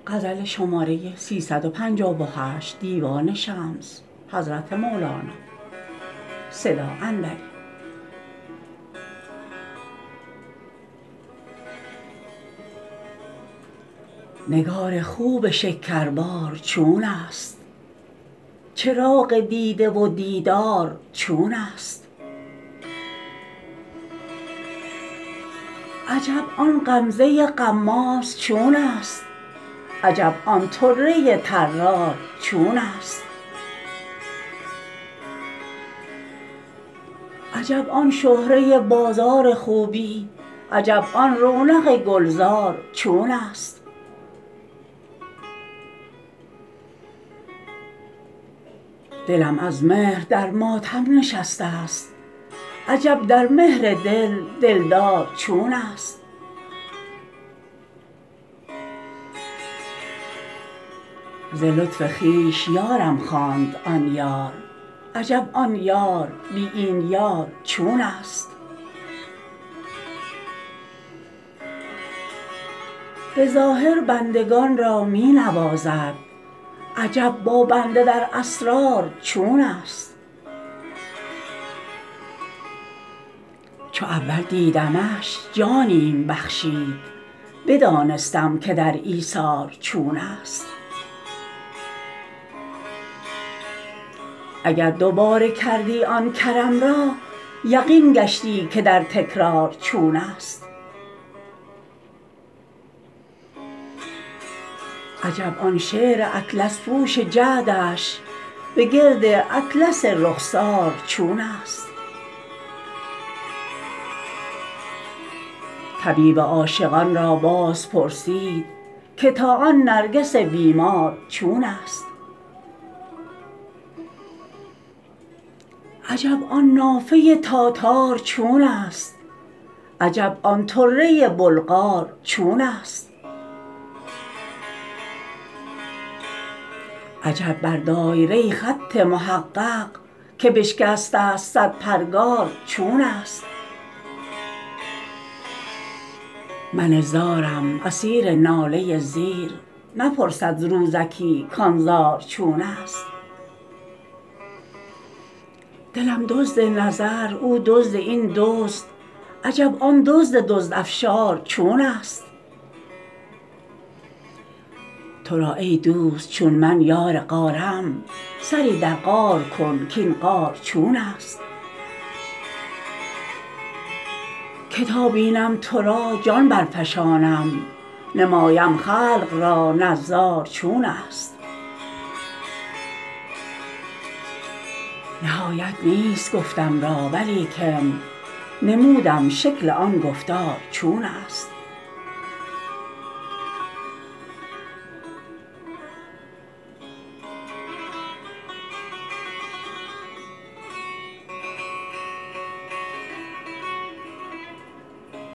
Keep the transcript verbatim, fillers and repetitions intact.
غزل شماره سیصد و پنجاه و هشت دیوان شمس حضرت مولانا صدا اندری. نگار خوب شکربار چون است، چراغ دیده و دیدار چون است. عجب آن غمزه غماز چون است، عجب آن طره طرار چون است. عجب آن شهره بازار خوبی، عجب آن رونق گلزار چون است. دلم از مهر در ماتم نشسته است، عجب در مهر دل دلدار چون است. ز لطف خویش یارم خواند آن یار، عجب آن یار بی این یار چون است. به ظاهر بندگان را می نوازد، عجب با بنده در اسرار چون است. چو اول دیدمش جانیم بخشید، بدانستم که در ایثار چون است. اگر دوباره کردی آن کرم را، یقین گشتی که در تکرار چون است. عجب آن شعر اطلس پوش جعدش، به گرد اطلس رخسار چون است. طبیب عاشقان را باز پرسید که تا آن نرگس بیمار چون است. عجب آن نافه تاتار چون است، عجب آن طره بلغار چون است. عجب بر دایره خط محقق که بشکسته است صد پرگار چون است. من زارم اسیر ناله زیر، نپرسد روزکی کان زار چون است. دلم دزد نظر او دزد این دزد، عجب آن دزد دزدافشار چون است. تو را ای دوست چون من یار غارم، سری در غار کن کاین غار چون است. که تا بینم تو را جان برفشانم، نمایم خلق را نظار چون است. نهایت نیست گفتم را ولیکن، نمودم شکل آن گفتار چون است.